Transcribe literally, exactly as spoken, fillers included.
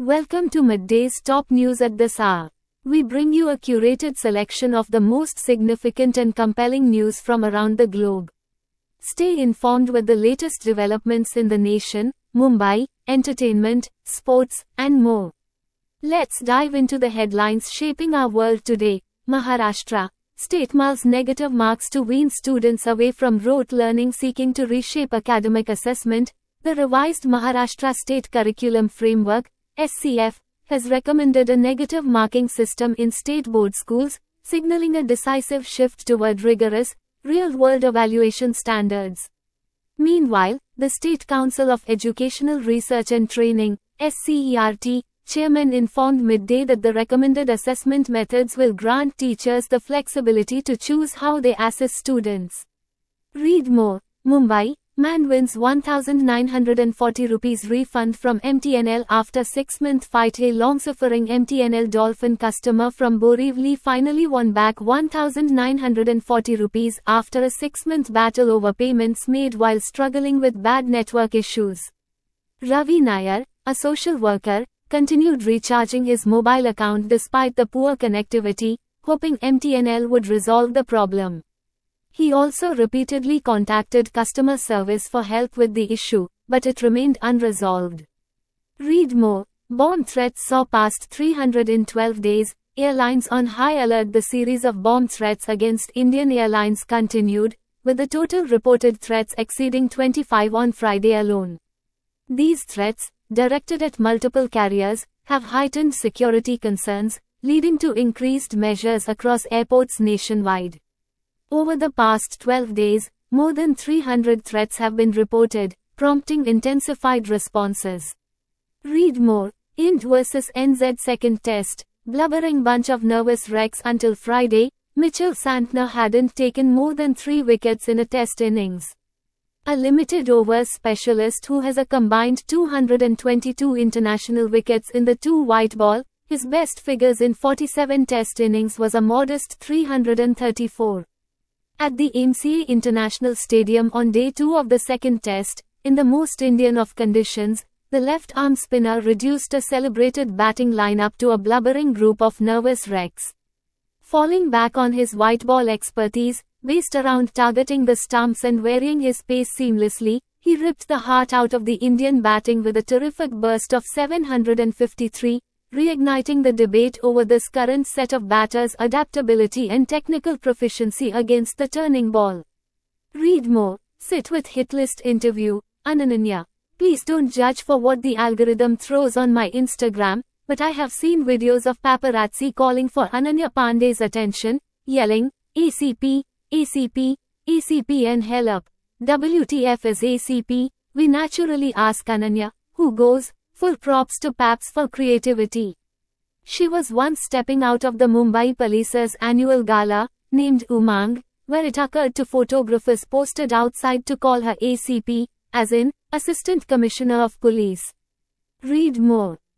Welcome to Midday's top news at this hour. We bring you a curated selection of the most significant and compelling news from around the globe. Stay informed with the latest developments in the nation, Mumbai, entertainment, sports, and more. Let's dive into the headlines shaping our world today. Maharashtra. State mulls negative marks to wean students away from rote learning, seeking to reshape academic assessment. The revised Maharashtra State Curriculum Framework, S C F, has recommended a negative marking system in state board schools, signaling a decisive shift toward rigorous, real-world evaluation standards. Meanwhile, the State Council of Educational Research and Training, S C E R T, chairman informed Midday that the recommended assessment methods will grant teachers the flexibility to choose how they assess students. Read more. Mumbai. Man wins one thousand nine hundred forty rupees refund from M T N L after six-month fight. A long-suffering M T N L Dolphin customer from Borivali finally won back one thousand nine hundred forty rupees after a six-month battle over payments made while struggling with bad network issues. Ravi Nair, a social worker, continued recharging his mobile account despite the poor connectivity, hoping M T N L would resolve the problem. He also repeatedly contacted customer service for help with the issue, but it remained unresolved. Read more. Bomb threats saw past three hundred twelve days, airlines on high alert. The series of bomb threats against Indian Airlines continued, with the total reported threats exceeding twenty-five on Friday alone. These threats, directed at multiple carriers, have heightened security concerns, leading to increased measures across airports nationwide. Over the past twelve days, more than three hundred threats have been reported, prompting intensified responses. Read more. Ind versus N Z second test. Blubbering bunch of nervous wrecks. Until Friday, Mitchell Santner hadn't taken more than three wickets in a test innings. A limited overs specialist who has a combined two hundred twenty-two international wickets in the two white ball, his best figures in forty-seven test innings was a modest three hundred thirty-four. At the M C A International Stadium on day two of the second test, in the most Indian of conditions, the left-arm spinner reduced a celebrated batting lineup to a blubbering group of nervous wrecks. Falling back on his white ball expertise, based around targeting the stumps and varying his pace seamlessly, he ripped the heart out of the Indian batting with a terrific burst of seven hundred fifty-three, reigniting the debate over this current set of batters' adaptability and technical proficiency against the turning ball. Read more. Sit with Hitlist interview. Ananya. Please don't judge for what the algorithm throws on my Instagram, but I have seen videos of paparazzi calling for Ananya Pandey's attention, yelling, A C P, A C P, A C P and hell up. W T F is A C P? We naturally ask Ananya, who goes, full props to Paps for creativity. She was once stepping out of the Mumbai Police's annual gala, named Umang, where it occurred to photographers posted outside to call her A C P, as in, Assistant Commissioner of Police. Read more.